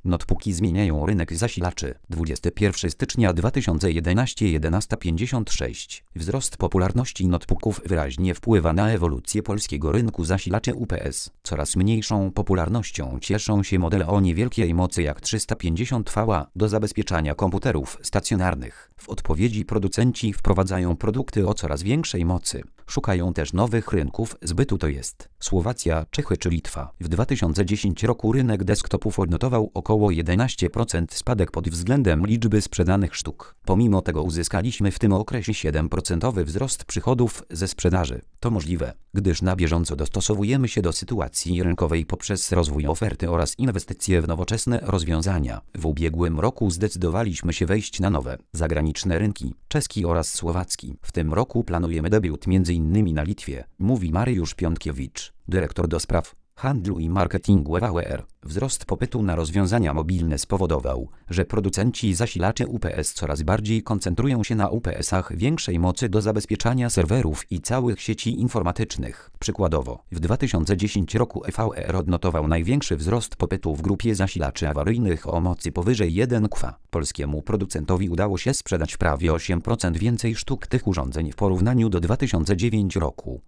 Notebooki zmieniają rynek zasilaczy. 21 stycznia 2011 11:56. Wzrost popularności notebooków wyraźnie wpływa na ewolucję polskiego rynku zasilaczy UPS. Coraz mniejszą popularnością cieszą się modele o niewielkiej mocy jak 350 V do zabezpieczania komputerów stacjonarnych. W odpowiedzi producenci wprowadzają produkty o coraz większej mocy. Szukają też nowych rynków zbytu, to jest Słowacja, Czechy czy Litwa. W 2010 roku rynek desktopów odnotował około 11% spadek pod względem liczby sprzedanych sztuk. Pomimo tego uzyskaliśmy w tym okresie 7% wzrost przychodów ze sprzedaży. To możliwe, gdyż na bieżąco dostosowujemy się do sytuacji rynkowej poprzez rozwój oferty oraz inwestycje w nowoczesne rozwiązania. W ubiegłym roku zdecydowaliśmy się wejść na nowe, zagraniczne rynki, czeski oraz słowacki. W tym roku planujemy debiut m.in. na Litwie, mówi Mariusz Piątkiewicz, dyrektor do spraw handlu i marketingu EVR. Wzrost popytu na rozwiązania mobilne spowodował, że producenci zasilaczy UPS coraz bardziej koncentrują się na UPS-ach większej mocy do zabezpieczania serwerów i całych sieci informatycznych. Przykładowo, w 2010 roku EVR odnotował największy wzrost popytu w grupie zasilaczy awaryjnych o mocy powyżej 1 kW. Polskiemu producentowi udało się sprzedać prawie 8% więcej sztuk tych urządzeń w porównaniu do 2009 roku.